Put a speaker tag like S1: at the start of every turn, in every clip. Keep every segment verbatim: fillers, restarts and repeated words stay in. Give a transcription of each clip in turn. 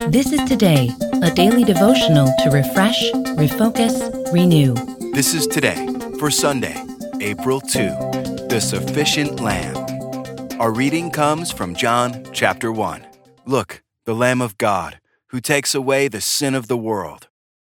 S1: This is Today, a daily devotional to refresh, refocus, renew.
S2: This is Today for Sunday, April second, the Sufficient Lamb. Our reading comes from John chapter one. Look, the Lamb of God, who takes away the sin of the world.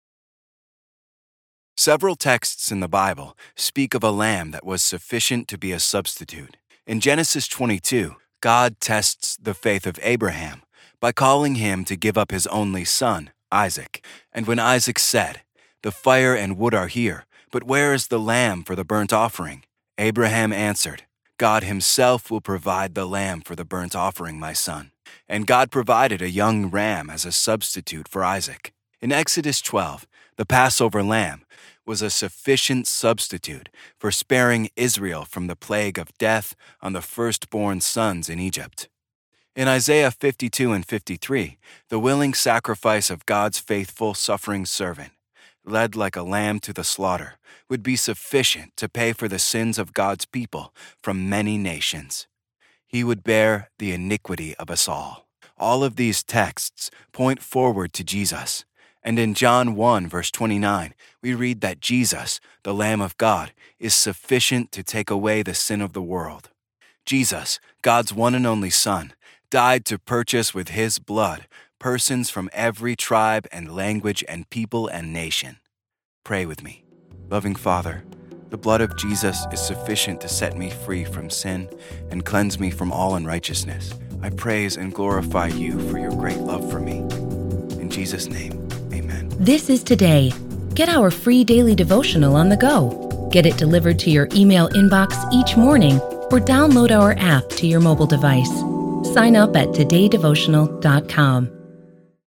S2: Several texts in the Bible speak of a lamb that was sufficient to be a substitute. In Genesis twenty-two, God tests the faith of Abraham by calling him to give up his only son, Isaac. And when Isaac said, "The fire and wood are here, but where is the lamb for the burnt offering?" Abraham answered, "God himself will provide the lamb for the burnt offering, my son." And God provided a young ram as a substitute for Isaac. In Exodus twelve, the Passover lamb was a sufficient substitute for sparing Israel from the plague of death on the firstborn sons in Egypt. In Isaiah fifty-two and fifty-three, the willing sacrifice of God's faithful suffering servant, led like a lamb to the slaughter, would be sufficient to pay for the sins of God's people from many nations. He would bear the iniquity of us all. All of these texts point forward to Jesus. And in John one, verse twenty-nine, we read that Jesus, the Lamb of God, is sufficient to take away the sin of the world. Jesus, God's one and only Son, died to purchase with his blood persons from every tribe and language and people and nation. Pray with me. Loving Father, the blood of Jesus is sufficient to set me free from sin and cleanse me from all unrighteousness. I praise and glorify you for your great love for me. In Jesus' name, amen.
S1: This is Today. Get our free daily devotional on the go. Get it delivered to your email inbox each morning or download our app to your mobile device. Sign up at today devotional dot com.